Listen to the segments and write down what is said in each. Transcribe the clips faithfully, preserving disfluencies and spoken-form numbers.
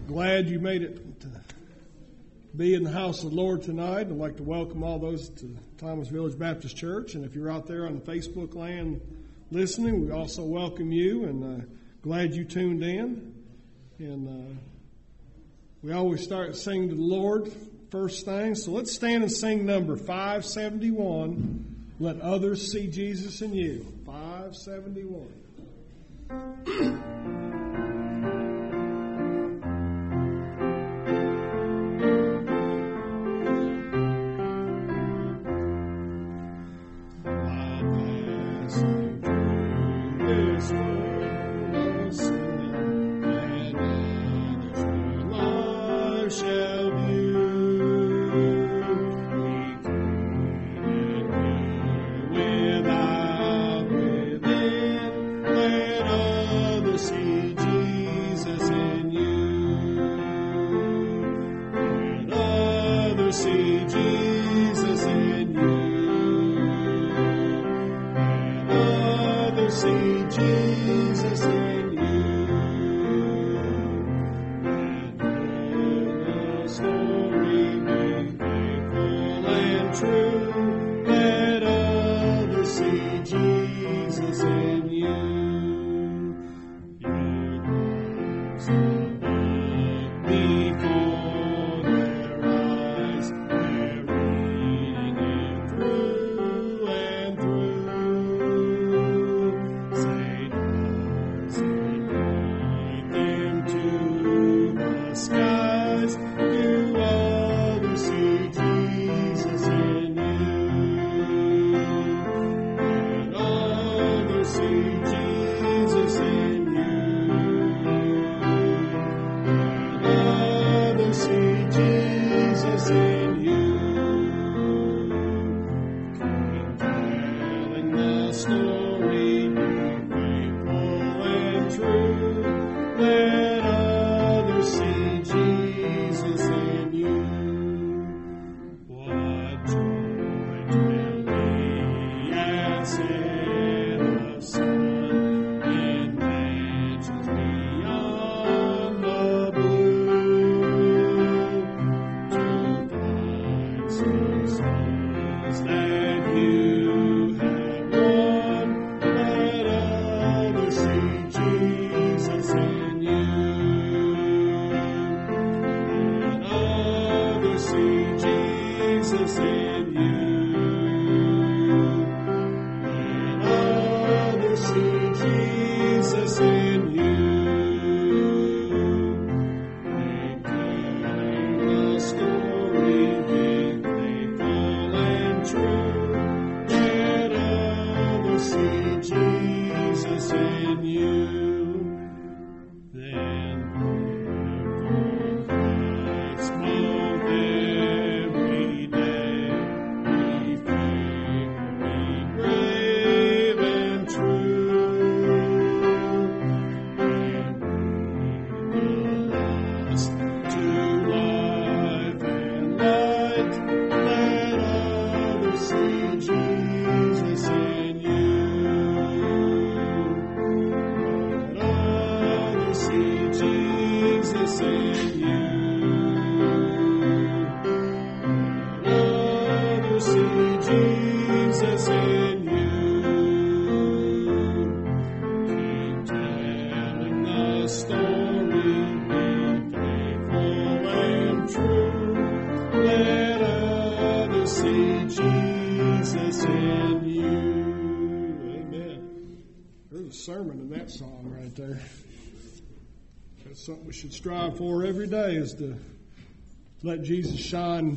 Glad you made it to be in the house of the Lord tonight. I'd like to welcome all those to Thomas Village Baptist Church. And if you're out there on Facebook land listening, we also welcome you and uh, glad you tuned in. And uh, we always start singing to the Lord first thing. So let's stand and sing number five seventy-one. Let others see Jesus in you. five seventy-one. Sermon in that song right there. That's something we should strive for every day, is to let Jesus shine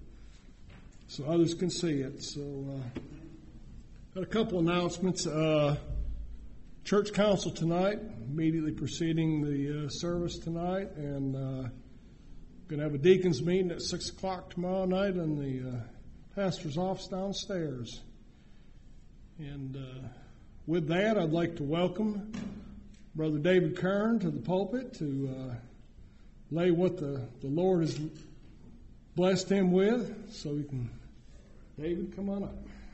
so others can see it. So, uh, got a couple announcements. Uh, church council tonight, immediately preceding the uh, service tonight, and uh, going to have a deacons meeting at six o'clock tomorrow night in the uh, pastor's office downstairs. And uh, with that, I'd like to welcome Brother David Kern to the pulpit to uh, lay what the, the Lord has blessed him with. So we can, David, come on up.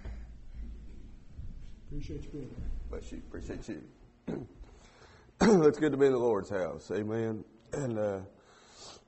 Appreciate you being here. Bless you. Appreciate you. It's good to be in the Lord's house. Amen. And uh,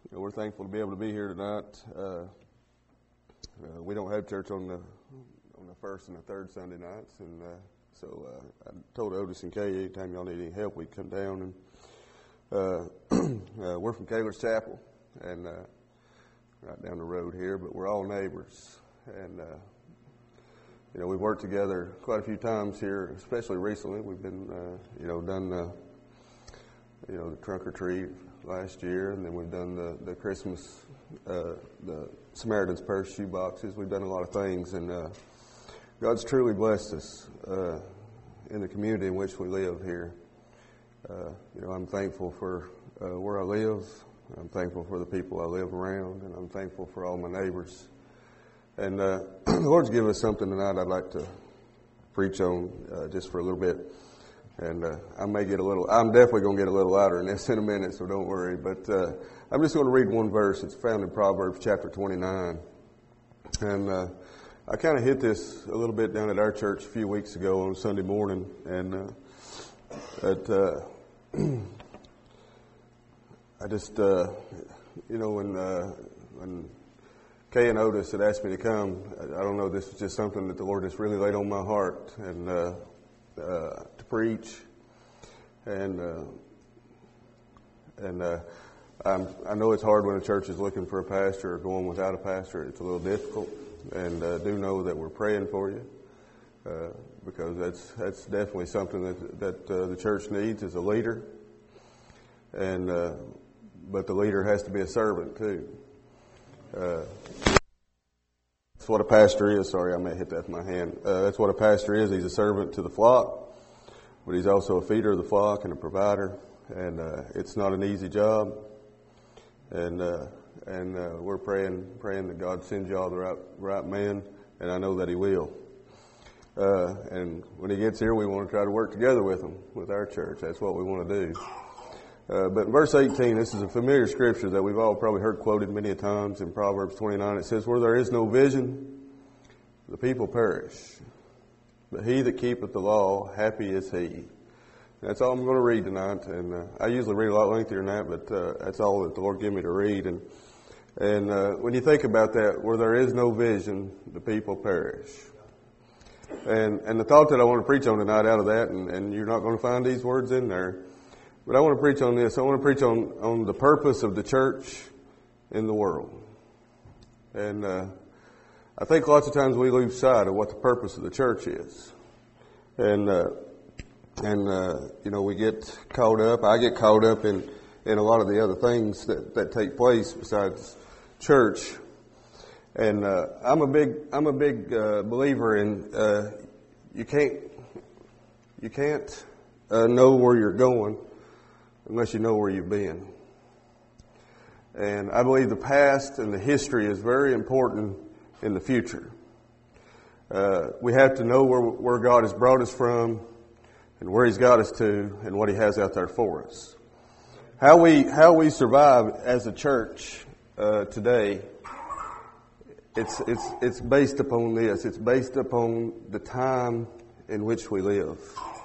You know, we're thankful to be able to be here tonight. Uh, uh, we don't have church on the on the first and the third Sunday nights, and uh, so uh, I told Otis and Kay, anytime y'all need any help, we'd come down. And uh, uh, we're from Kaler's Chapel, and uh, right down the road here, but we're all neighbors. And uh, you know, we've worked together quite a few times here, especially recently. We've been, uh, you know, done the, you know, the trunk or treat last year, and then we've done the, the Christmas, uh, the Samaritan's Purse shoe boxes. We've done a lot of things, and uh, God's truly blessed us uh, in the community in which we live here. Uh, you know, I'm thankful for uh, where I live. I'm thankful for the people I live around, and I'm thankful for all my neighbors. And uh, the Lord's given us something tonight I'd like to preach on uh, just for a little bit. And uh, I may get a little, I'm definitely going to get a little louder in this in a minute, so don't worry. But uh, I'm just going to read one verse. It's found in Proverbs chapter twenty-nine. And uh, I kind of hit this a little bit down at our church a few weeks ago on Sunday morning. And uh, that, uh, I just, uh, you know, when, uh, when Kay and Otis had asked me to come, I, I don't know, this was just something that the Lord just really laid on my heart. And, uh, Uh, to preach, and uh, and uh, I'm, I know it's hard when a church is looking for a pastor or going without a pastor. It's a little difficult, and uh, do know that we're praying for you uh, because that's that's definitely something that that uh, the church needs as a leader, and uh, but the leader has to be a servant too. Uh, That's what a pastor is. Sorry, I may hit that with my hand. Uh, that's what a pastor is. He's a servant to the flock, but he's also a feeder of the flock and a provider. And uh, it's not an easy job. And uh, and uh, we're praying praying that God sends y'all the right, right man, and I know that He will. Uh, and when He gets here, we want to try to work together with Him, with our church. That's what we want to do. Uh, but in verse eighteen, this is a familiar scripture that we've all probably heard quoted many a times in Proverbs twenty-nine. It says, "Where there is no vision, the people perish. But he that keepeth the law, happy is he." That's all I'm going to read tonight. And uh, I usually read a lot lengthier than that, but uh, that's all that the Lord gave me to read. And and uh, when you think about that, where there is no vision, the people perish. And and the thought that I want to preach on tonight out of that, and, and you're not going to find these words in there, but I want to preach on this. I want to preach on, on the purpose of the church in the world. And uh, I think lots of times we lose sight of what the purpose of the church is. And, uh, and uh, you know, we get caught up. I get caught up in, in a lot of the other things that, that take place besides church. And uh, I'm a big I'm a big uh, believer in uh, you can't you can't uh, know where you're going unless you know where you've been. And I believe the past and the history is very important in the future. Uh, we have to know where, where God has brought us from and where He's got us to and what He has out there for us. How we, how we survive as a church uh, today, it's, it's, it's based upon this. It's based upon the time in which we live.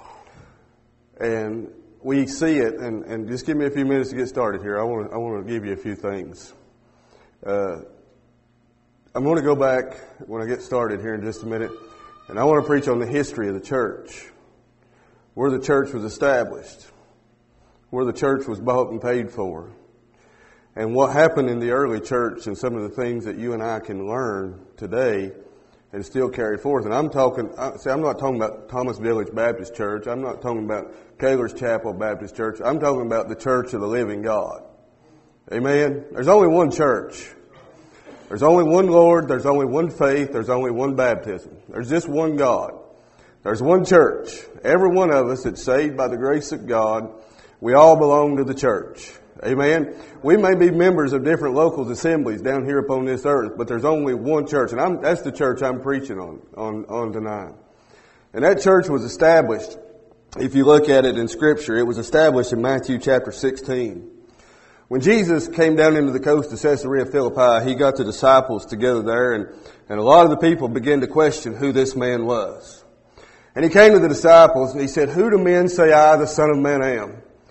And we see it, and, and just give me a few minutes to get started here. I want to, I want to give you a few things. Uh, I'm going to go back when I get started here in just a minute, and I want to preach on the history of the church, where the church was established, where the church was bought and paid for, and what happened in the early church and some of the things that you and I can learn today and still carry forth. And I'm talking, see, I'm not talking about Thomas Village Baptist Church. I'm not talking about Kaler's Chapel Baptist Church. I'm talking about the church of the living God. Amen? There's only one church. There's only one Lord. There's only one faith. There's only one baptism. There's just one God. There's one church. Every one of us that's saved by the grace of God, we all belong to the church. Amen. We may be members of different local assemblies down here upon this earth, but there's only one church, and I'm, that's the church I'm preaching on, on, on tonight. And that church was established, if you look at it in Scripture, it was established in Matthew chapter sixteen. When Jesus came down into the coast of Caesarea Philippi, He got the disciples together there, and, and a lot of the people began to question who this man was. And He came to the disciples and He said, "Who do men say I, the Son of Man, am?"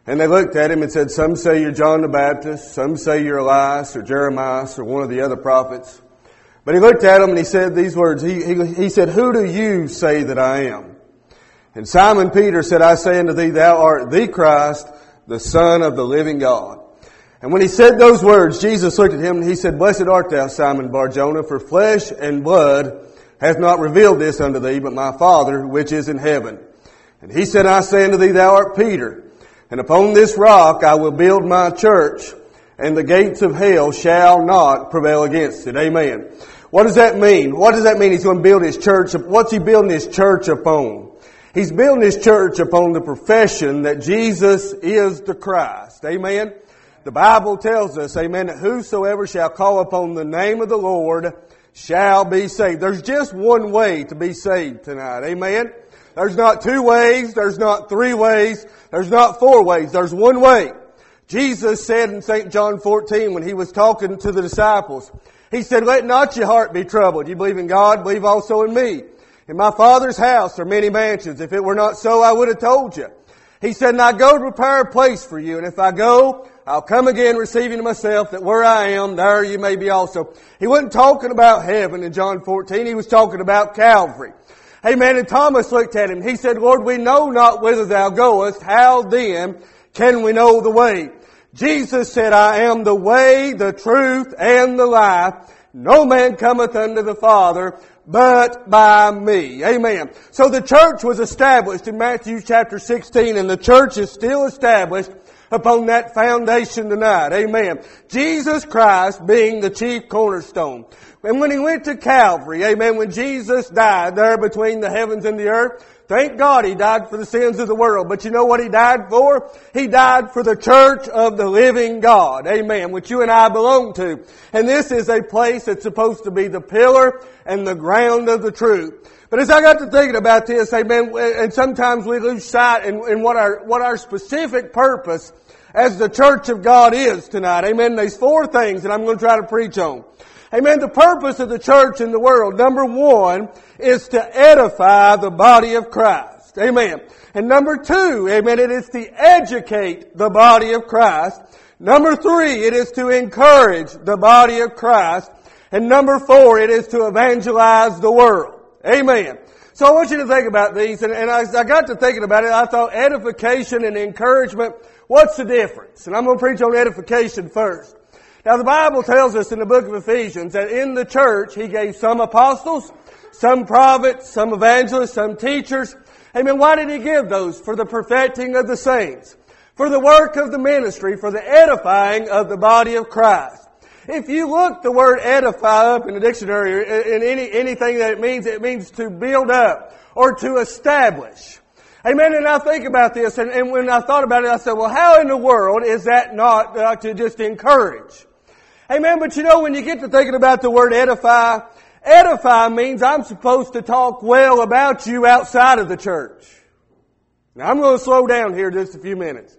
And they looked at him and said, some say you're John the Baptist, some say you're Elias or Jeremiah or one of the other prophets. But he looked at them and he said these words. He, he, he said, who do you say that I am? And Simon Peter said, I say unto thee, thou art the Christ, the Son of the living God. And when he said those words, Jesus looked at him and he said, blessed art thou, Simon Bar-Jonah, for flesh and blood hath not revealed this unto thee, but my Father which is in heaven. And he said, I say unto thee, thou art Peter, and upon this rock I will build my church, and the gates of hell shall not prevail against it. Amen. What does that mean? What does that mean? He's going to build his church. What's he building his church upon? He's building his church upon the profession that Jesus is the Christ. Amen. The Bible tells us, amen, that whosoever shall call upon the name of the Lord shall be saved. There's just one way to be saved tonight. Amen. There's not two ways. There's not three ways. There's not four ways. There's one way. Jesus said in Saint John fourteen when he was talking to the disciples, he said, let not your heart be troubled. You believe in God, believe also in me. In my Father's house are many mansions. If it were not so, I would have told you. He said, and I go to prepare a place for you. And if I go, I'll come again receiving to myself, that where I am, there you may be also. He wasn't talking about heaven in John fourteen. He was talking about Calvary. Amen. And Thomas looked at him. He said, Lord, we know not whither thou goest. How then can we know the way? Jesus said, I am the way, the truth, and the life. No man cometh unto the Father but by me. Amen. So the church was established in Matthew chapter sixteen, and the church is still established upon that foundation tonight. Amen. Jesus Christ being the chief cornerstone. And when he went to Calvary, amen, when Jesus died there between the heavens and the earth, thank God he died for the sins of the world. But you know what he died for? He died for the church of the living God. Amen. Which you and I belong to. And this is a place that's supposed to be the pillar and the ground of the truth. But as I got to thinking about this, amen, and sometimes we lose sight in, in what our, what our specific purpose as the church of God is tonight. Amen. There's four things that I'm going to try to preach on. Amen. The purpose of the church in the world, number one, is to edify the body of Christ. Amen. And number two, amen, it is to educate the body of Christ. Number three, it is to encourage the body of Christ. And number four, it is to evangelize the world. Amen. So I want you to think about these. And, and as I got to thinking about it, I thought edification and encouragement, what's the difference? And I'm going to preach on edification first. Now the Bible tells us in the book of Ephesians that in the church He gave some apostles, some prophets, some evangelists, some teachers. Amen. Why did He give those? For the perfecting of the saints. For the work of the ministry. For the edifying of the body of Christ. If you look the word edify up in the dictionary, in any anything that it means, it means to build up or to establish. Amen. And I think about this, and, and when I thought about it, I said, well, how in the world is that not uh, to just encourage? Amen. But you know, when you get to thinking about the word edify, edify means I'm supposed to talk well about you outside of the church. Now, I'm going to slow down here just a few minutes.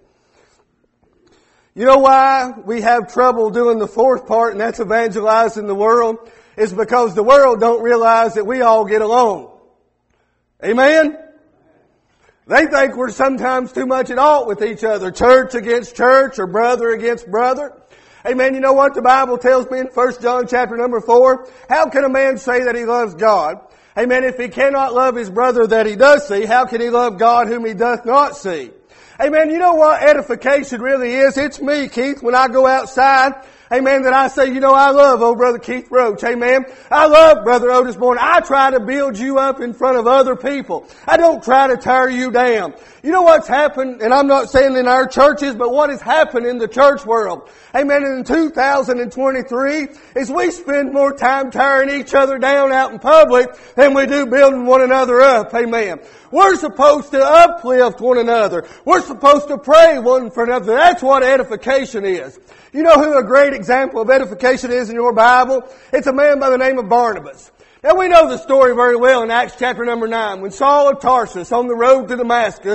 You know why we have trouble doing the fourth part, and that's evangelizing the world? It's because the world don't realize that we all get along. Amen? They think we're sometimes too much at odds with each other. Church against church or brother against brother. Amen. You know what the Bible tells me in First John chapter number four? How can a man say that he loves God? Amen. If he cannot love his brother that he does see, how can he love God whom he doth not see? Amen. You know what edification really is? It's me, Keith, when I go outside. Amen. That I say, you know, I love old brother Keith Roach. Amen. I love brother Otis Bourne. I try to build you up in front of other people. I don't try to tear you down. You know what's happened, and I'm not saying in our churches, but what has happened in the church world. Amen. In two thousand twenty-three is we spend more time tearing each other down out in public than we do building one another up. Amen. We're supposed to uplift one another. We're supposed to pray one for another. That's what edification is. You know who a great example of edification is in your Bible? It's a man by the name of Barnabas. Now we know the story very well in Acts chapter number nine. When Saul of Tarsus on the road to Damascus,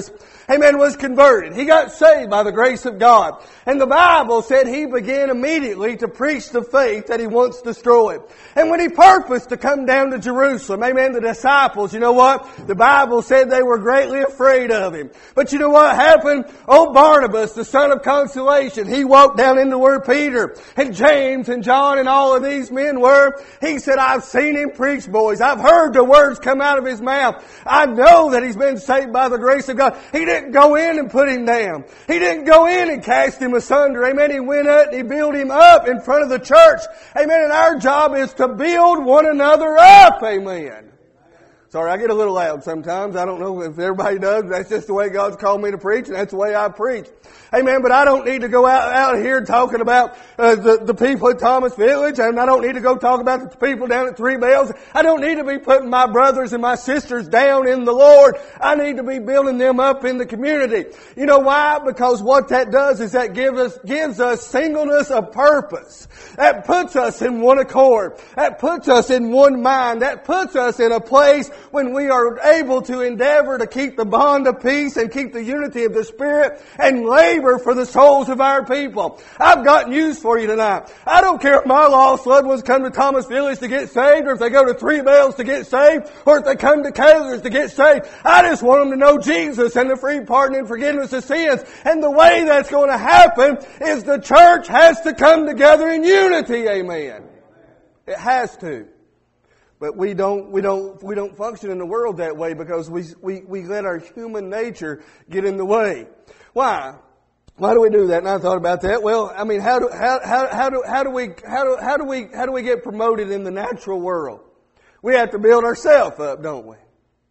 amen, was converted. He got saved by the grace of God. And the Bible said he began immediately to preach the faith that he once destroyed. And when he purposed to come down to Jerusalem, amen, the disciples, you know what? The Bible said they were greatly afraid of him. But you know what happened? Oh, Barnabas, the son of consolation, he walked down into where Peter and James and John and all of these men were. He said, I've seen him preach, boys. I've heard the words come out of his mouth. I know that he's been saved by the grace of God. He didn't go in and put him down. He didn't go in and cast him asunder. Amen. He went up and he built him up in front of the church. Amen. And our job is to build one another up. Amen. Sorry, I get a little loud sometimes. I don't know if everybody does. That's just the way God's called me to preach, and that's the way I preach. Amen. But I don't need to go out, out here talking about uh, the, the people at Thomas Village, and I don't need to go talk about the people down at Three Bells. I don't need to be putting my brothers and my sisters down in the Lord. I need to be building them up in the community. You know why? Because what that does is that gives us, gives us singleness of purpose. That puts us in one accord. That puts us in one mind. That puts us in a place when we are able to endeavor to keep the bond of peace and keep the unity of the Spirit and labor for the souls of our people. I've got news for you tonight. I don't care if my lost loved ones come to Thomas Village to get saved, or if they go to Three Bells to get saved, or if they come to Kaler's to get saved. I just want them to know Jesus and the free pardon and forgiveness of sins. And the way that's going to happen is the church has to come together in unity. Amen. It has to. But we don't, we don't, we don't function in the world that way because we, we, we let our human nature get in the way. Why? Why do we do that? And I thought about that. Well, I mean, how do, how, how, how do, how do we, how do, how do we, how do we get promoted in the natural world? We have to build ourselves up, don't we?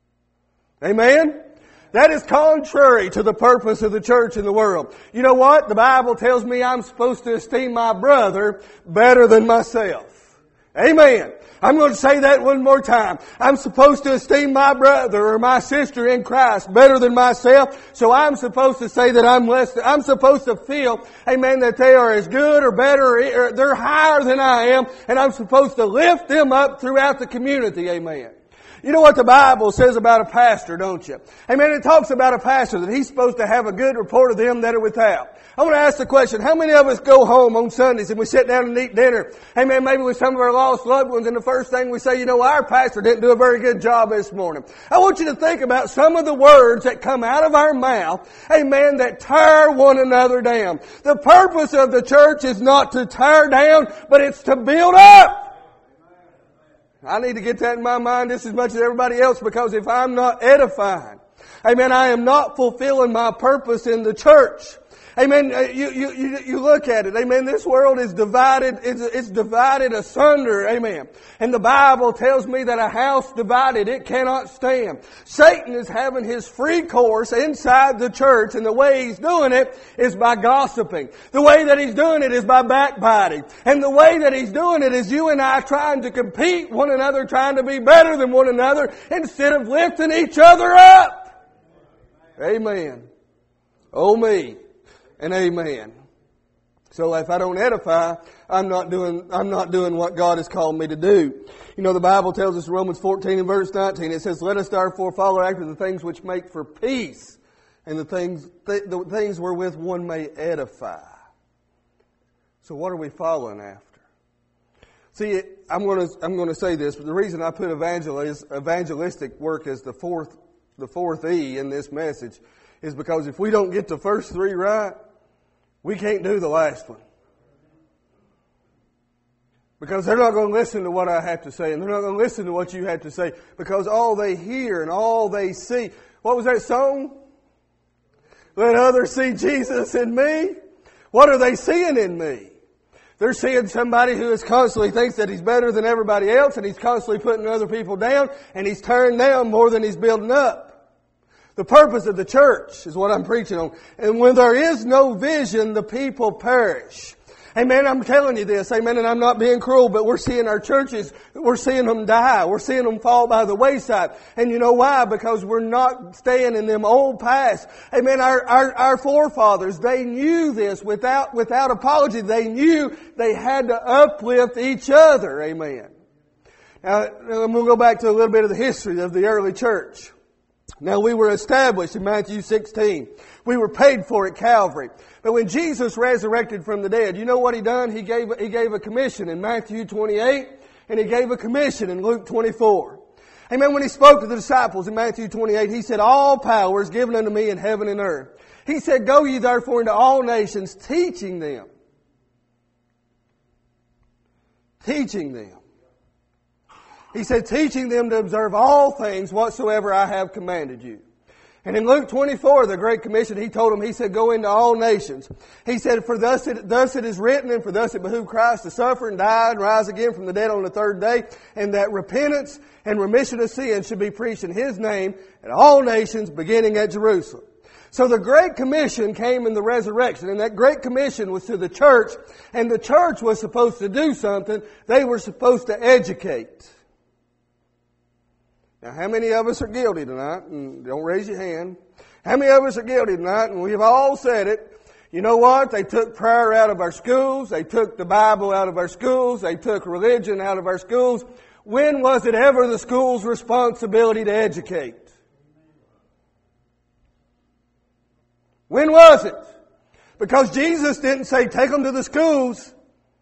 Amen? That is contrary to the purpose of the church in the world. You know what? The Bible tells me I'm supposed to esteem my brother better than myself. Amen. I'm going to say that one more time. I'm supposed to esteem my brother or my sister in Christ better than myself. So I'm supposed to say that I'm less, I'm supposed to feel, amen, that they are as good or better, or they're higher than I am. And I'm supposed to lift them up throughout the community. Amen. You know what the Bible says about a pastor, don't you? Amen. It talks about a pastor that he's supposed to have a good report of them that are without. I want to ask the question, how many of us go home on Sundays and we sit down and eat dinner, amen, maybe with some of our lost loved ones, and the first thing we say, you know, our pastor didn't do a very good job this morning. I want you to think about some of the words that come out of our mouth, amen, that tear one another down. The purpose of the church is not to tear down, but it's to build up. I need to get that in my mind just as much as everybody else, because if I'm not edifying, amen, I am not fulfilling my purpose in the church. Amen. You, you, you, you look at it. Amen. This world is divided. It's, it's divided asunder. Amen. And the Bible tells me that a house divided, it cannot stand. Satan is having his free course inside the church, and the way he's doing it is by gossiping. The way that he's doing it is by backbiting. And the way that he's doing it is you and I trying to compete one another, trying to be better than one another, instead of lifting each other up. Amen. Oh me. And amen. So if I don't edify, I'm not doing, I'm not doing what God has called me to do. You know, the Bible tells us in Romans fourteen and verse nineteen, it says, let us therefore follow after the things which make for peace, and the things, th- the things wherewith one may edify. So what are we following after? See, I'm going to, I'm going to say this, but the reason I put evangelist, evangelistic work as the fourth, the fourth E in this message is because if we don't get the first three right, we can't do the last one. Because they're not going to listen to what I have to say, and they're not going to listen to what you have to say, because all they hear and all they see. What was that song? Let others see Jesus in me. What are they seeing in me? They're seeing somebody who is constantly thinks that he's better than everybody else, and he's constantly putting other people down, and he's tearing down more than he's building up. The purpose of the church is what I'm preaching on. And when there is no vision, the people perish. Amen. I'm telling you this. Amen. And I'm not being cruel, but we're seeing our churches, we're seeing them die. We're seeing them fall by the wayside. And you know why? Because we're not staying in them old paths. Amen. Our, our, our forefathers, they knew this without, without apology. They knew they had to uplift each other. Amen. Now, I'm going to go back to a little bit of the history of the early church. Now we were established in Matthew sixteen. We were paid for at Calvary. But when Jesus resurrected from the dead, you know what He done? He gave, He gave a commission in Matthew twenty-eight, and He gave a commission in Luke twenty-four. Amen. When He spoke to the disciples in Matthew twenty-eight, He said, all power is given unto me in heaven and earth. He said, go ye therefore into all nations, teaching them. Teaching them. He said, teaching them to observe all things whatsoever I have commanded you. And in Luke twenty-four, the Great Commission, He told them, He said, go into all nations. He said, for thus it, thus it is written, and for thus it behooved Christ to suffer and die and rise again from the dead on the third day, and that repentance and remission of sin should be preached in His name at all nations, beginning at Jerusalem. So the Great Commission came in the resurrection, and that Great Commission was to the church, and the church was supposed to do something. They were supposed to educate. Now, how many of us are guilty tonight? And don't raise your hand. How many of us are guilty tonight? And we've all said it. You know what? They took prayer out of our schools. They took the Bible out of our schools. They took religion out of our schools. When was it ever the school's responsibility to educate? When was it? Because Jesus didn't say, take them to the schools.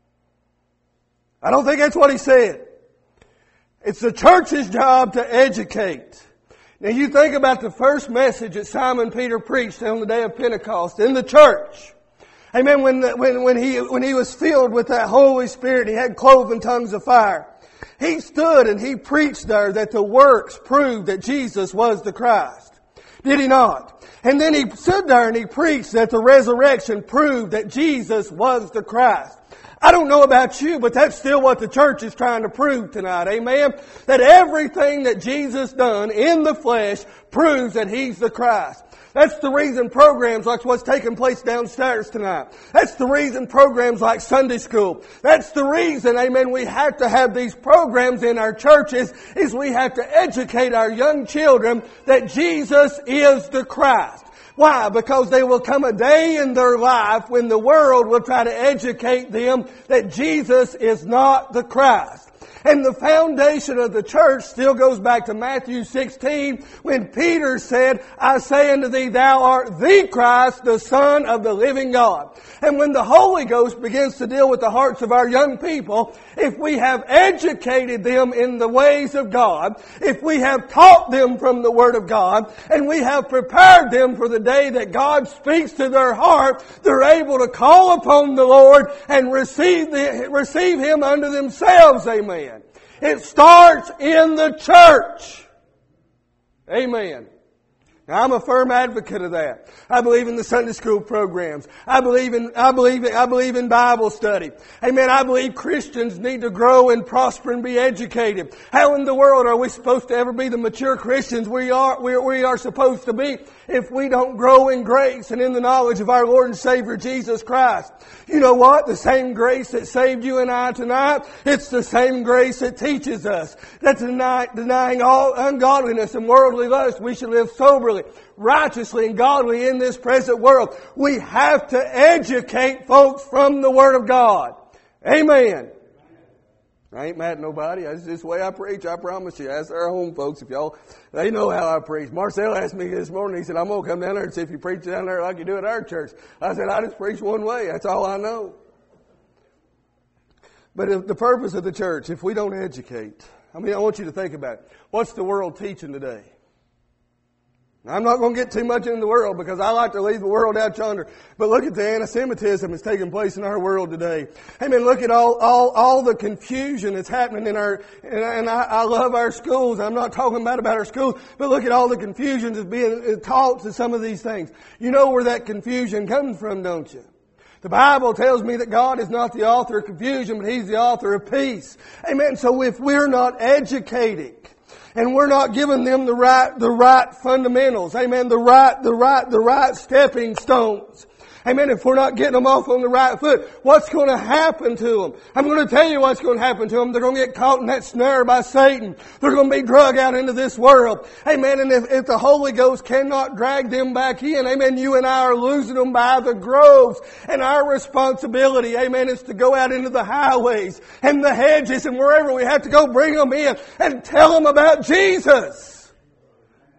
I don't think that's what He said. It's the church's job to educate. Now you think about the first message that Simon Peter preached on the day of Pentecost in the church. Amen. When, the, when, when, he, when he was filled with that Holy Spirit, he had cloven tongues of fire. He stood and he preached there that the works proved that Jesus was the Christ. Did he not? And then he stood there and he preached that the resurrection proved that Jesus was the Christ. I don't know about you, but that's still what the church is trying to prove tonight. Amen? That everything that Jesus done in the flesh proves that He's the Christ. That's the reason programs like what's taking place downstairs tonight. That's the reason programs like Sunday school. That's the reason, amen, we have to have these programs in our churches, is we have to educate our young children that Jesus is the Christ. Why? Because there will come a day in their life when the world will try to educate them that Jesus is not the Christ. And the foundation of the church still goes back to Matthew sixteen when Peter said, I say unto thee, thou art the Christ, the Son of the living God. And when the Holy Ghost begins to deal with the hearts of our young people, if we have educated them in the ways of God, if we have taught them from the Word of God, and we have prepared them for the day that God speaks to their heart, they're able to call upon the Lord and receive the, receive Him unto themselves. Amen. It starts in the church. Amen. Now, I'm a firm advocate of that. I believe in the Sunday school programs. I believe in, I believe in, I believe in Bible study. Amen. I believe Christians need to grow and prosper and be educated. How in the world are we supposed to ever be the mature Christians we are, we, we are supposed to be if we don't grow in grace and in the knowledge of our Lord and Savior Jesus Christ? You know what? The same grace that saved you and I tonight, it's the same grace that teaches us that deny, denying all ungodliness and worldly lust, we should live soberly, righteously, and godly in this present world. We have to educate folks from the Word of God. Amen. I ain't mad at nobody. That's just the way I preach. I promise you. That's our home, folks. If y'all, they know how I preach. Marcel asked me this morning. He said, I'm going to come down there and see if you preach down there like you do at our church. I said, I just preach one way. That's all I know. But if the purpose of the church, if we don't educate, I mean, I want you to think about it. What's the world teaching today? Now, I'm not going to get too much into the world because I like to leave the world out yonder. But look at the anti-Semitism that's taking place in our world today. Amen. Look at all, all, all the confusion that's happening in our, and, and I, I love our schools. I'm not talking bad about our schools, but look at all the confusion that's being taught to some of these things. You know where that confusion comes from, don't you? The Bible tells me that God is not the author of confusion, but He's the author of peace. Amen. So if we're not educating, and we're not giving them the right, the right fundamentals. Amen. The right, the right, the right stepping stones. Amen. If we're not getting them off on the right foot, what's going to happen to them? I'm going to tell you what's going to happen to them. They're going to get caught in that snare by Satan. They're going to be dragged out into this world. Amen. And if, if the Holy Ghost cannot drag them back in, amen, you and I are losing them by the groves. And our responsibility, amen, is to go out into the highways and the hedges and wherever we have to go, bring them in and tell them about Jesus.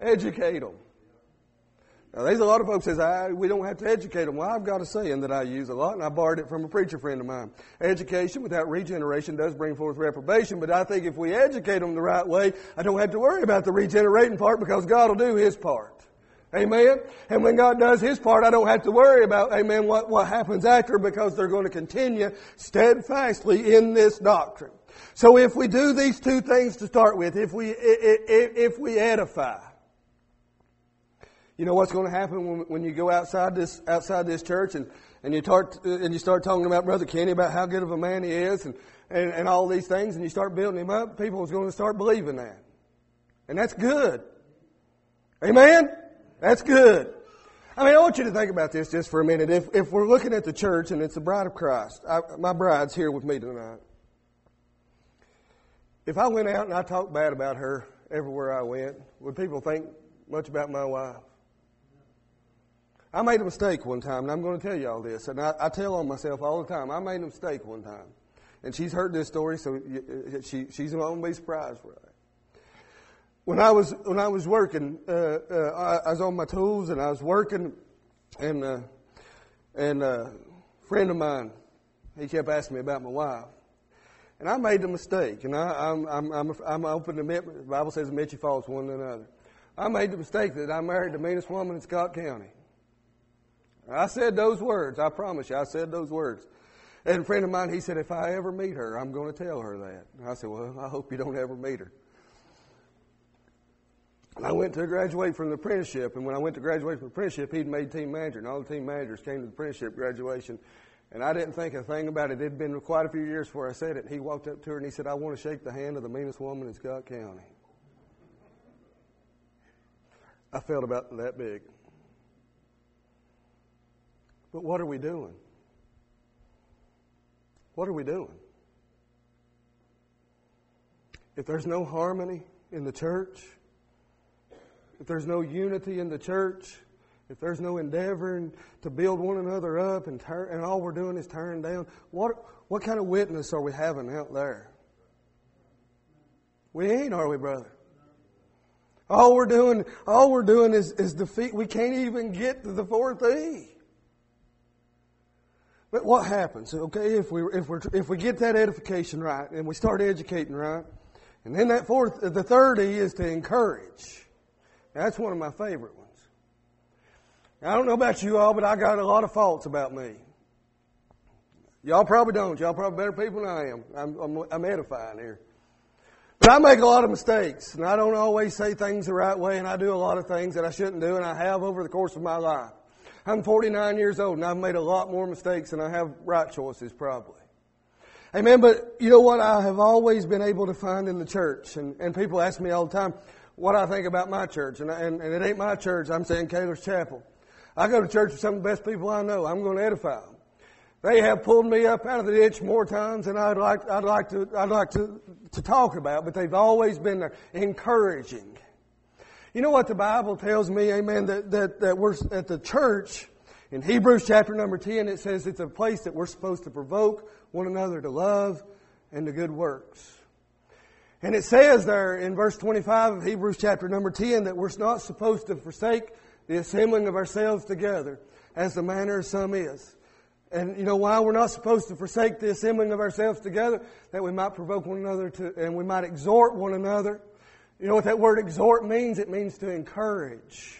Educate them. Now, there's a lot of folks that say, I, we don't have to educate them. Well, I've got a saying that I use a lot, and I borrowed it from a preacher friend of mine. Education without regeneration does bring forth reprobation, but I think if we educate them the right way, I don't have to worry about the regenerating part because God will do His part. Amen? And when God does His part, I don't have to worry about, amen, what, what happens after because they're going to continue steadfastly in this doctrine. So if we do these two things to start with, if we, if, if we edify, you know what's going to happen when, when you go outside this outside this church and, and you start and you start talking about Brother Kenny about how good of a man he is and, and, and all these things and you start building him up, people is going to start believing that. And that's good. Amen? That's good. I mean, I want you to think about this just for a minute. If if we're looking at the church and it's the bride of Christ, I, my bride's here with me tonight. If I went out and I talked bad about her everywhere I went, would people think much about my wife? I made a mistake one time, and I'm going to tell you all this. And I, I tell on myself all the time. I made a mistake one time. And she's heard this story, so she, she's not going to be surprised with it. When I was when I was working, uh, uh, I was on my tools, and I was working, and uh, and uh, a friend of mine, he kept asking me about my wife. And I made a mistake, and I, I'm, I'm, I'm, I'm open to admit, the Bible says admit your faults one to another. I made the mistake that I married the meanest woman in Scott County. I said those words. I promise you, I said those words. And a friend of mine, he said, if I ever meet her, I'm going to tell her that. And I said, well, I hope you don't ever meet her. And I went to graduate from the apprenticeship. And when I went to graduate from the apprenticeship, he'd made team manager. And all the team managers came to the apprenticeship graduation. And I didn't think a thing about it. It had been quite a few years before I said it. And he walked up to her and he said, I want to shake the hand of the meanest woman in Scott County. I felt about that big. But what are we doing? What are we doing? If there's no harmony in the church, if there's no unity in the church, if there's no endeavoring to build one another up and turn, and all we're doing is tearing down, what what kind of witness are we having out there? We ain't, are we, brother? All we're doing, all we're doing is, is defeat. We can't even get to the fourth E. But what happens? Okay, if we if we if we get that edification right and we start educating right, and then that fourth, the third E is to encourage. That's one of my favorite ones. I don't know about you all, but I got a lot of faults about me. Y'all probably don't. Y'all probably better people than I am. I'm, I'm, I'm edifying here. But I make a lot of mistakes, and I don't always say things the right way, and I do a lot of things that I shouldn't do, and I have over the course of my life. I'm forty-nine years old, and I've made a lot more mistakes than I have right choices, probably. Amen. But you know what I have always been able to find in the church, and, and people ask me all the time what I think about my church, and, and, and it ain't my church. I'm saying Kaler's Chapel. I go to church with some of the best people I know. I'm going to edify them. They have pulled me up out of the ditch more times than I'd like. I'd like to. I'd like to to talk about, but they've always been there, encouraging. You know what the Bible tells me, amen, that, that, that we're at the church, in Hebrews chapter number ten, it says it's a place that we're supposed to provoke one another to love and to good works. And it says there in verse twenty-five of Hebrews chapter number ten that we're not supposed to forsake the assembling of ourselves together, as the manner of some is. And you know why we're not supposed to forsake the assembling of ourselves together? That we might provoke one another to, and we might exhort one another. You know what that word exhort means? It means to encourage.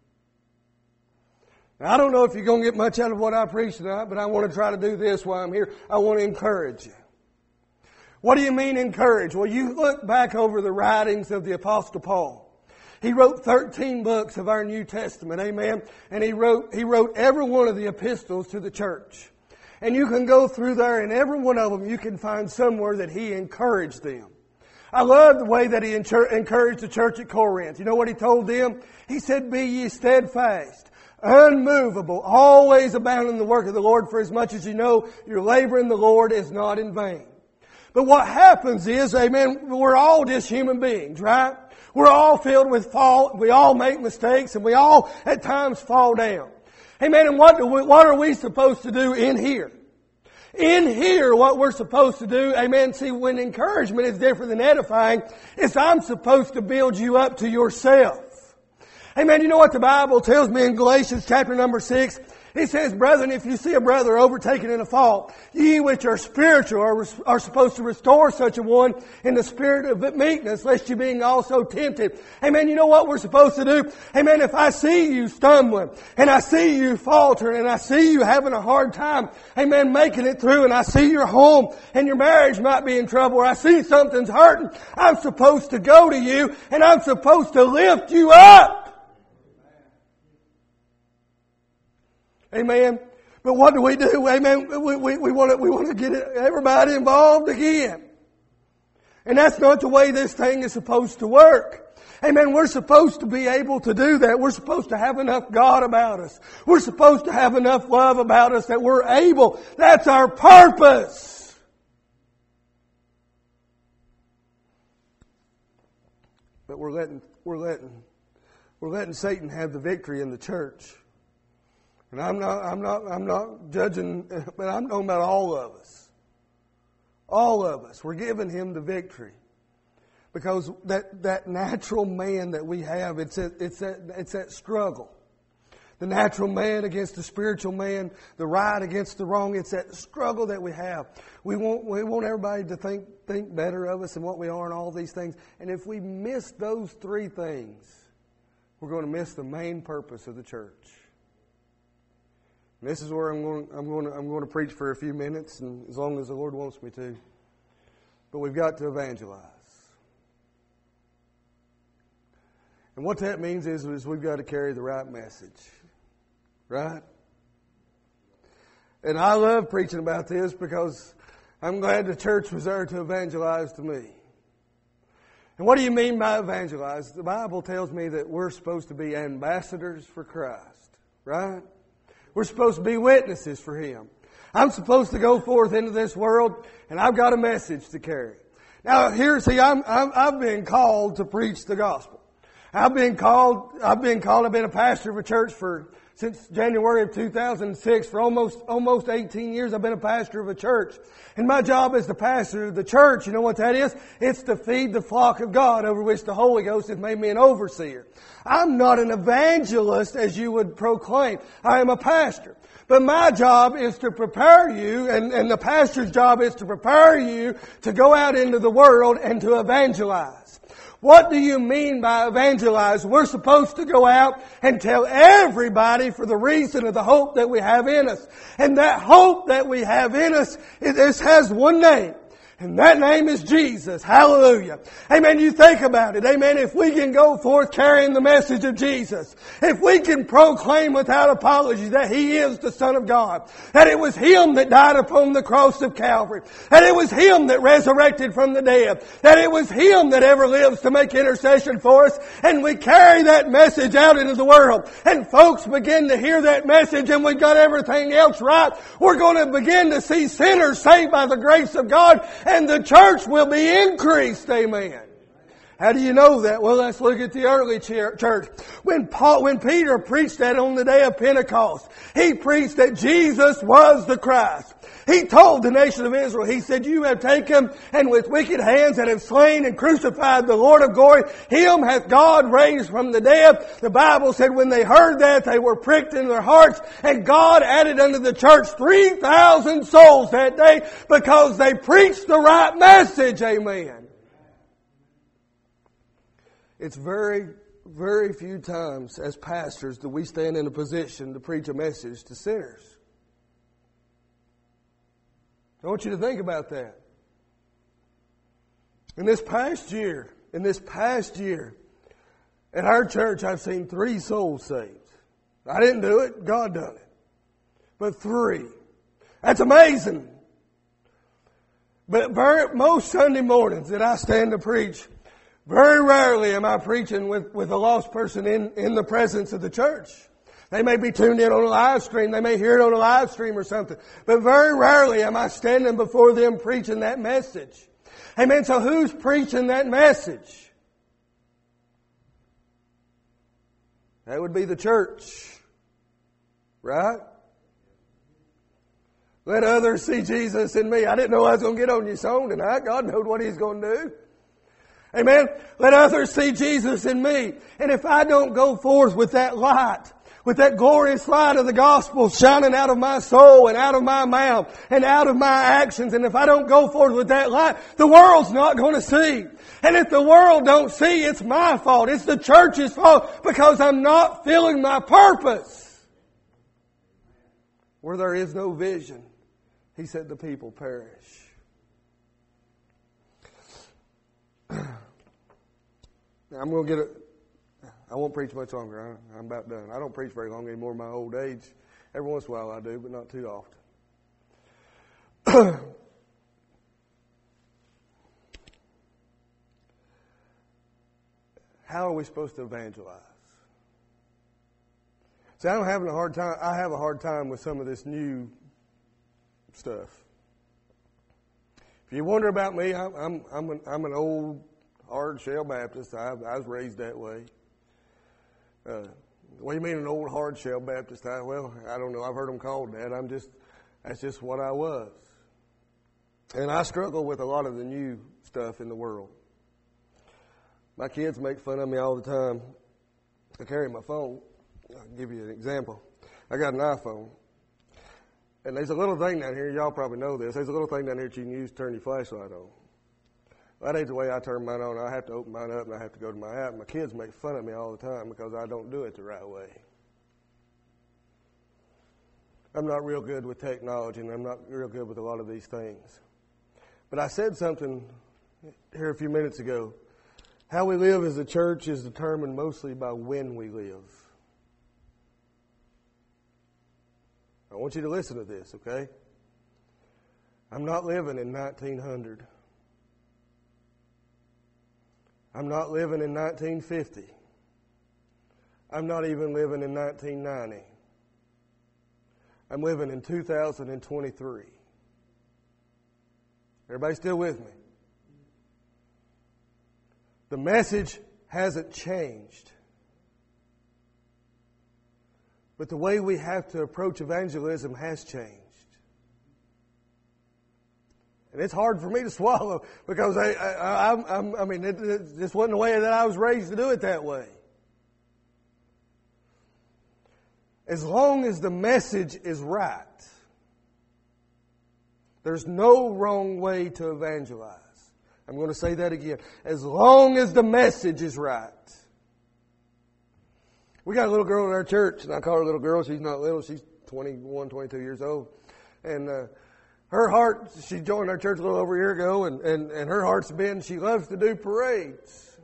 Now, I don't know if you're going to get much out of what I preach tonight, but I want to try to do this while I'm here. I want to encourage you. What do you mean encourage? Well, you look back over the writings of the Apostle Paul. He wrote thirteen books of our New Testament, amen? And he wrote, he wrote every one of the epistles to the church. And you can go through there, and every one of them you can find somewhere that he encouraged them. I love the way that he encouraged the church at Corinth. You know what he told them? He said, be ye steadfast, unmovable, always abounding in the work of the Lord, for as much as you know your labor in the Lord is not in vain. But what happens is, amen, we're all just human beings, right? We're all filled with fault. We all make mistakes, and we all at times fall down. Amen. And what do we, what are we supposed to do in here? In here, what we're supposed to do, amen, see, when encouragement is different than edifying, is I'm supposed to build you up to yourself. Amen. You know what the Bible tells me in Galatians chapter number six? It says, brethren, if you see a brother overtaken in a fault, ye which are spiritual are, are supposed to restore such a one in the spirit of meekness, lest you being also tempted. Amen. You know what we're supposed to do? Amen. If I see you stumbling, and I see you faltering, and I see you having a hard time, amen, making it through, and I see your home and your marriage might be in trouble, or I see something's hurting, I'm supposed to go to you, and I'm supposed to lift you up. Amen. But what do we do? Amen. We, we, we want to, we want to get everybody involved again. And that's not the way this thing is supposed to work. Amen. We're supposed to be able to do that. We're supposed to have enough God about us. We're supposed to have enough love about us that we're able. That's our purpose. But we're letting, we're letting, we're letting Satan have the victory in the church. And I'm not, I'm not, I'm not judging, but I'm talking about all of us. All of us. We're giving him the victory. Because that, that natural man that we have, it's that, it's that, it's that struggle. The natural man against the spiritual man, the right against the wrong, it's that struggle that we have. We want, we want everybody to think, think better of us than what we are and all these things. And if we miss those three things, we're going to miss the main purpose of the church. This is where I'm going, I'm going to, I'm going to preach for a few minutes, and as long as the Lord wants me to. But we've got to evangelize. And what that means is, is we've got to carry the right message. Right? And I love preaching about this because I'm glad the church was there to evangelize to me. And what do you mean by evangelize? The Bible tells me that we're supposed to be ambassadors for Christ. Right? We're supposed to be witnesses for Him. I'm supposed to go forth into this world, and I've got a message to carry. Now, here, see, I'm, I'm, I've been called to preach the gospel. I've been called, I've been called, I've been a pastor of a church for, since January of two thousand six, for almost, almost eighteen years, I've been a pastor of a church. And my job as the pastor of the church, you know what that is? It's to feed the flock of God over which the Holy Ghost has made me an overseer. I'm not an evangelist as you would proclaim. I am a pastor. But my job is to prepare you, and, and the pastor's job is to prepare you to go out into the world and to evangelize. What do you mean by evangelize? We're supposed to go out and tell everybody for the reason of the hope that we have in us. And that hope that we have in us, it, it has one name. And that name is Jesus. Hallelujah. Amen. You think about it. Amen. If we can go forth carrying the message of Jesus, if we can proclaim without apology that He is the Son of God, that it was Him that died upon the cross of Calvary, that it was Him that resurrected from the dead, that it was Him that ever lives to make intercession for us, and we carry that message out into the world, and folks begin to hear that message, and we got everything else right, we're going to begin to see sinners saved by the grace of God, and the church will be increased. Amen. How do you know that? Well, let's look at the early church. When Paul, when Peter preached that on the day of Pentecost, he preached that Jesus was the Christ. He told the nation of Israel, he said, you have taken and with wicked hands and have slain and crucified the Lord of glory. Him hath God raised from the dead. The Bible said when they heard that, they were pricked in their hearts, and God added unto the church three thousand souls that day because they preached the right message. Amen. It's very, very few times as pastors that we stand in a position to preach a message to sinners. I want you to think about that. In this past year, in this past year, at our church, I've seen three souls saved. I didn't do it. God done it. But three. That's amazing. But very, most Sunday mornings that I stand to preach, very rarely am I preaching with, with a lost person in, in the presence of the church. They may be tuned in on a live stream. They may hear it on a live stream or something. But very rarely am I standing before them preaching that message. Amen. So who's preaching that message? That would be the church. Right? Let others see Jesus in me. I didn't know I was going to get on your song tonight. God knows what He's going to do. Amen. Let others see Jesus in me. And if I don't go forth with that light, with that glorious light of the gospel shining out of my soul and out of my mouth and out of my actions, and if I don't go forth with that light, the world's not going to see. And if the world don't see, it's my fault. It's the church's fault because I'm not filling my purpose. Where there is no vision, He said the people perish. I'm going to get it. I won't preach much longer. I, I'm about done. I don't preach very long anymore in my old age. Every once in a while I do, but not too often. How are we supposed to evangelize? See, I'm having a hard time. I have a hard time with some of this new stuff. If you wonder about me, I'm I'm I'm an, I'm an old hard shell Baptist. I, I was raised that way. Uh, what do you mean an old hard shell Baptist? I, well, I don't know. I've heard them called that. I'm just that's just what I was. And I struggle with a lot of the new stuff in the world. My kids make fun of me all the time. I carry my phone. I'll give you an example. I got an iPhone. And there's a little thing down here, y'all probably know this. There's a little thing down here that you can use to turn your flashlight on. That ain't the way I turn mine on. I have to open mine up and I have to go to my app. My kids make fun of me all the time because I don't do it the right way. I'm not real good with technology and I'm not real good with a lot of these things. But I said something here a few minutes ago. How we live as a church is determined mostly by when we live. I want you to listen to this, okay? I'm not living in nineteen hundred. I'm not living in nineteen fifty. I'm not even living in nineteen ninety. I'm living in two thousand twenty-three. Everybody still with me? The message hasn't changed. But the way we have to approach evangelism has changed. And it's hard for me to swallow because I, I, I, I, I mean, it, it just wasn't the way that I was raised to do it that way. As long as the message is right, there's no wrong way to evangelize. I'm going to say that again. As long as the message is right. We got a little girl in our church, and I call her little girl. She's not little. She's twenty-one, twenty-two years old. And uh, her heart, she joined our church a little over a year ago, and, and, and her heart's been, she loves to do parades.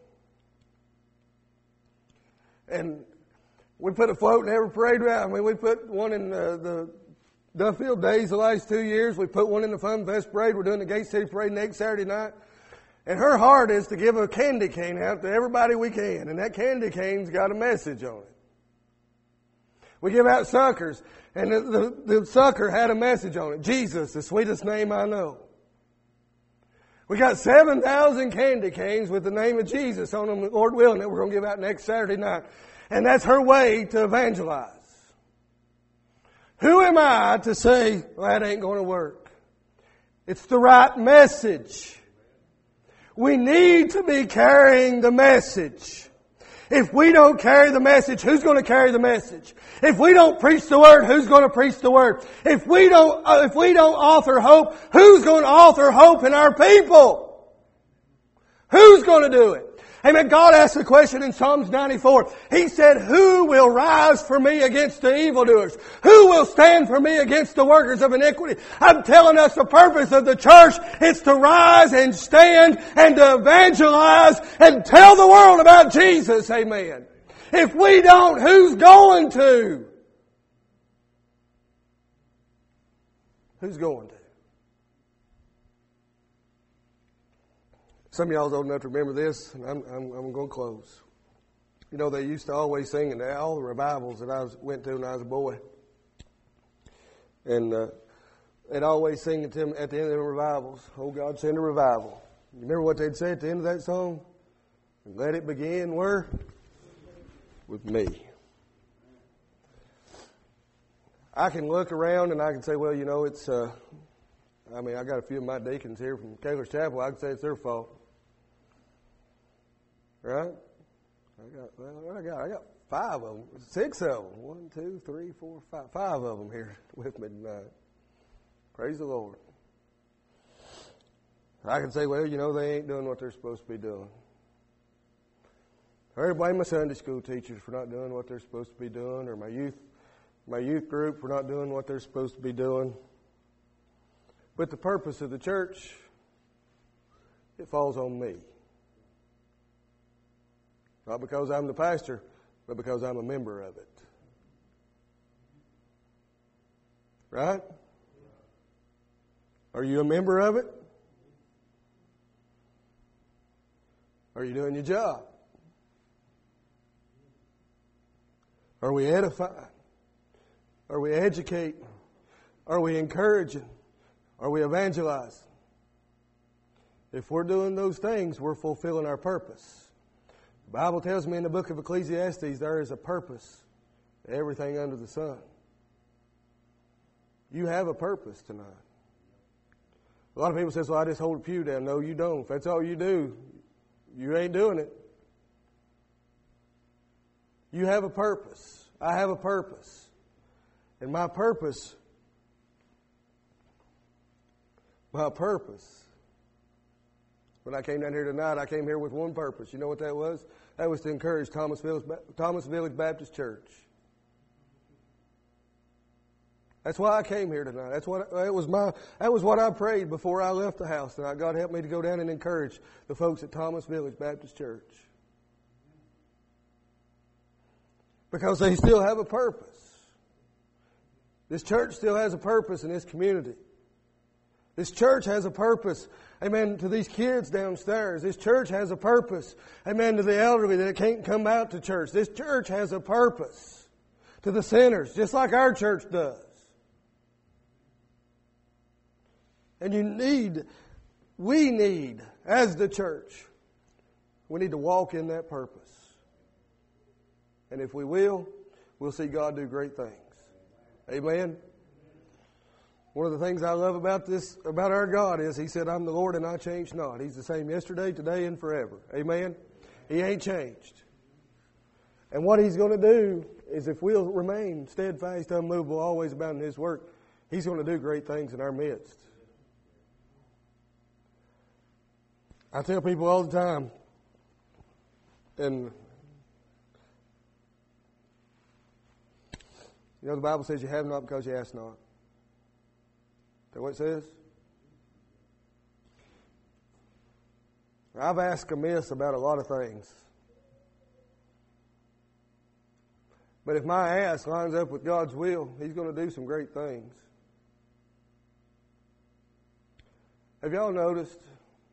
And we put a float in every parade route. I mean, we put one in uh, the Duffield Days the last two years. We put one in the Fun Fest Parade. We're doing the Gate City Parade next Saturday night. And her heart is to give a candy cane out to everybody we can. And that candy cane's got a message on it. We give out suckers. And the, the, the sucker had a message on it. Jesus, the sweetest name I know. We got seven thousand candy canes with the name of Jesus on them, Lord willing, that we're going to give out next Saturday night. And that's her way to evangelize. Who am I to say, well, that ain't going to work? It's the right message. We need to be carrying the message. If we don't carry the message, who's going to carry the message? If we don't preach the Word, who's going to preach the Word? If we don't, uh, if we don't author hope, who's going to author hope in our people? Who's going to do it? Amen. God asked the question in Psalms ninety-four. He said, who will rise for me against the evildoers? Who will stand for me against the workers of iniquity? I'm telling us the purpose of the church is to rise and stand and to evangelize and tell the world about Jesus. Amen. If we don't, who's going to? Who's going to? Some of y'all is old enough to remember this, and I'm, I'm, I'm going to close. You know, they used to always sing in all the revivals that I was, went to when I was a boy. And uh, they'd always sing it to them at the end of the revivals, "Oh God, send a revival." You remember what they'd say at the end of that song? Let it begin where? With me. I can look around and I can say, well, you know, it's, uh, I mean, I got a few of my deacons here from Taylor's Chapel. I can say it's their fault. Right? I got, well, what I got? I got five of them, six of them. One, two, three, four, five. Five of them here with me tonight. Praise the Lord. I can say, well, you know, they ain't doing what they're supposed to be doing. Or blame my Sunday school teachers for not doing what they're supposed to be doing, or my youth, my youth group for not doing what they're supposed to be doing. But the purpose of the church, it falls on me. Not because I'm the pastor, but because I'm a member of it. Right? Are you a member of it? Are you doing your job? Are we edifying? Are we educating? Are we encouraging? Are we evangelizing? If we're doing those things, we're fulfilling our purpose. The Bible tells me in the book of Ecclesiastes there is a purpose to everything under the sun. You have a purpose tonight. A lot of people say, well, I just hold a pew down. No, you don't. If that's all you do, you ain't doing it. You have a purpose. I have a purpose. And my purpose, my purpose, when I came down here tonight, I came here with one purpose. You know what that was? That was to encourage Thomas Village, Thomas Village Baptist Church. That's why I came here tonight. That's what that was my that was what I prayed before I left the house tonight. God help me to go down and encourage the folks at Thomas Village Baptist Church. Because they still have a purpose. This church still has a purpose in this community. This church has a purpose, amen, to these kids downstairs. This church has a purpose, amen, to the elderly that can't come out to church. This church has a purpose to the sinners, just like our church does. And you need, we need, as the church, we need to walk in that purpose. And if we will, we'll see God do great things. Amen. One of the things I love about this, about our God is He said, I'm the Lord and I change not. He's the same yesterday, today, and forever. Amen? He ain't changed. And what He's going to do is if we'll remain steadfast, unmovable, always abounding in His work, He's going to do great things in our midst. I tell people all the time, and you know the Bible says you have not because you ask not. Is that what it says? I've asked amiss about a lot of things. But if my ask lines up with God's will, He's going to do some great things. Have y'all noticed?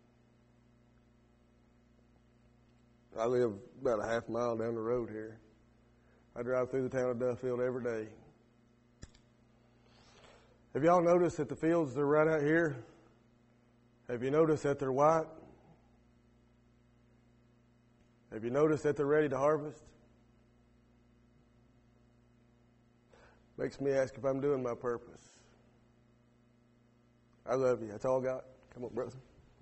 I live about a half mile down the road here. I drive through the town of Duffield every day. Have y'all noticed that the fields that are right out here, have you noticed that they're white? Have you noticed that they're ready to harvest? Makes me ask if I'm doing my purpose. I love you. That's all I got. Come on, brother.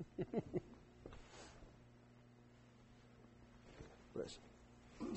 Bless you.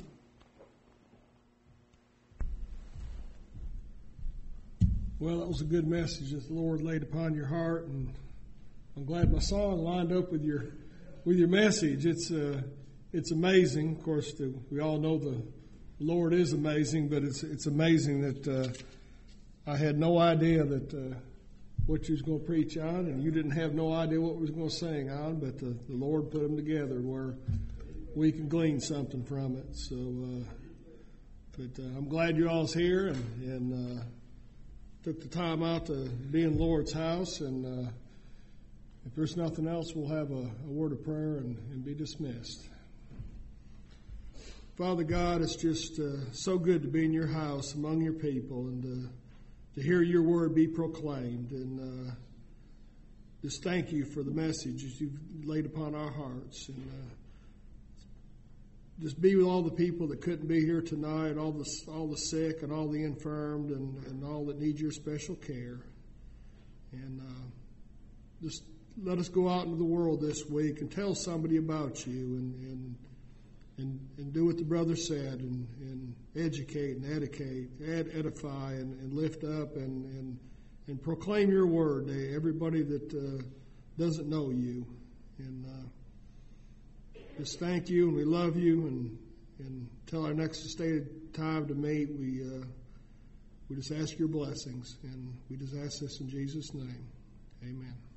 Well, that was a good message that the Lord laid upon your heart, and I'm glad my song lined up with your with your message. It's uh, it's amazing. Of course, the, we all know the Lord is amazing, but it's it's amazing that uh, I had no idea that uh, what you was going to preach on, and you didn't have no idea what we was going to sing on, but the, the Lord put them together where we can glean something from it. So, uh, but uh, I'm glad you all's here and. and uh, took the time out to be in the Lord's house, and uh, if there's nothing else, we'll have a, a word of prayer and, and be dismissed. Father God, it's just uh, so good to be in your house among your people and uh, to hear your word be proclaimed. And uh, just thank you for the messages you've laid upon our hearts. And uh, just be with all the people that couldn't be here tonight, all the all the sick and all the infirmed and, and all that need your special care. And uh, just let us go out into the world this week and tell somebody about you and, and and, and do what the brother said, and, and educate and educate, ed, edify and, and lift up and, and and proclaim your word to everybody that uh, doesn't know you. And uh, just thank you, and we love you, and and till our next stated time to meet, we uh, we just ask your blessings, and we just ask this in Jesus' name. Amen.